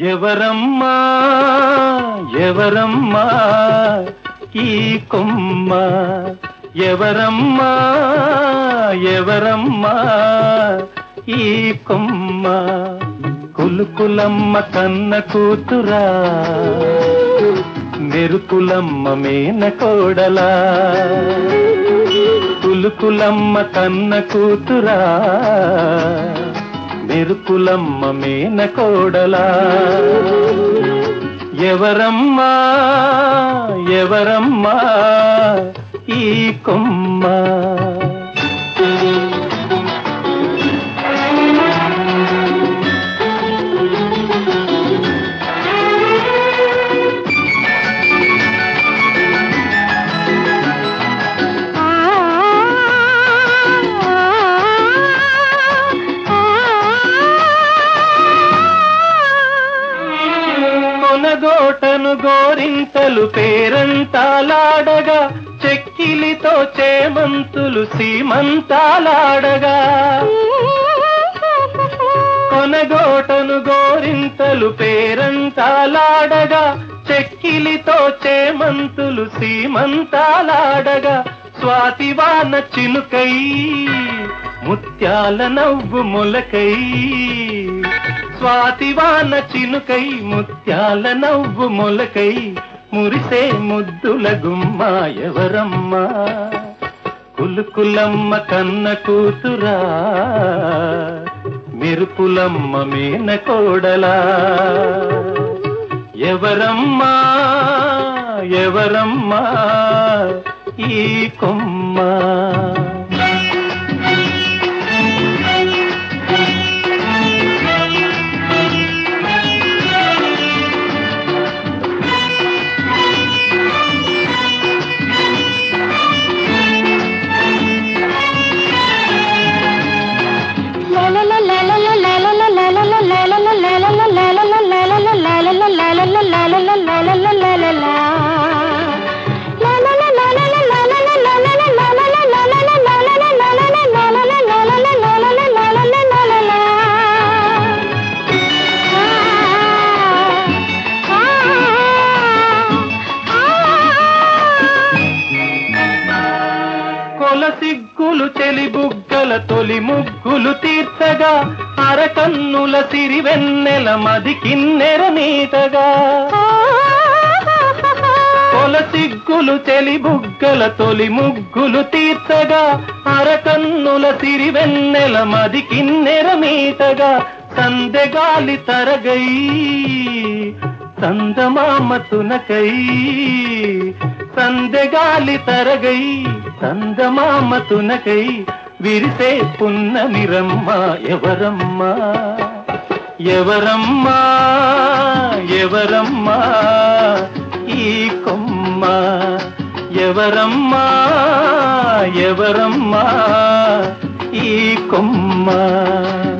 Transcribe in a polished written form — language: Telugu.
ఎవరమ్మా ఎవరమ్మా ఈ కొమ్మ, ఎవరమ్మా ఎవరమ్మా ఈ కొమ్మ, కులుకులమ్మ కన్న కూతురా మెరుపులమ్మ మేన కోడలా, కులుకులమ్మ కన్న కూతురా మెరుపులమ్మ మేన కోడలా, ఎవరమ్మా ఎవరమ్మా ఈ కొమ్మ. కొనగోటను గోరింతలు పేరంటాలాడగా, చెక్కిలితో చేమంతులు సీమంతాలాడగా, కొనగోటను గోరింతలు పేరంటాలాడగా, చెక్కిలితో చేమంతులు సీమంతాలాడగా, స్వాతివాన చినుకై ముత్యాల నవ్వు మొలకై, స్వాతివాన చినుకై ముత్యాల నవ్వు మొలకై, మురిసే ముద్దుల గుమ్మ ఎవరమ్మా, కులుకులమ్మ కన్న కూతురా మెరుపులమ్మ మేన కోడలా, ఎవరమ్మా ఎవరమ్మా ఈ కొమ్మ. సిగ్గులు చెలి బుగ్గల తొలి ముగ్గులు తీర్చగా, అరకన్నుల సిరివెన్నెల మది కిన్నెర నీటగా, కొల సిగ్గులు చెలి బుగ్గల తొలి ముగ్గులు తీర్చగా, అరకన్నుల సిరివెన్నెల మది కిన్నెర మీటగా, సందెగాలి తరగై సందమామ తునకై, సందెగాలి తరగై సందమామ తునకై, విరిసే పున్నమిరమ్మ ఎవరమ్మా ఎవరమ్మా ఎవరమ్మా ఈ కొమ్మ, ఎవరమ్మా ఎవరమ్మా ఈ కొమ్మ.